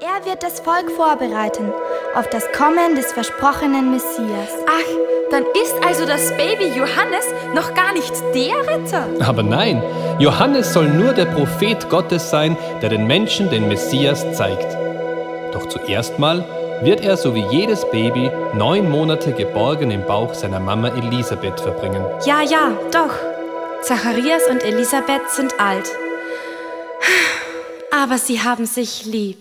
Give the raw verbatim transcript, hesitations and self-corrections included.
Er wird das Volk vorbereiten auf das Kommen des versprochenen Messias. Ach, dann ist also das Baby Johannes noch gar nicht der Ritter. Aber nein, Johannes soll nur der Prophet Gottes sein, der den Menschen den Messias zeigt. Doch zuerst mal wird er, so wie jedes Baby, neun Monate geborgen im Bauch seiner Mama Elisabeth verbringen. Ja, ja, doch. Zacharias und Elisabeth sind alt. Aber sie haben sich lieb.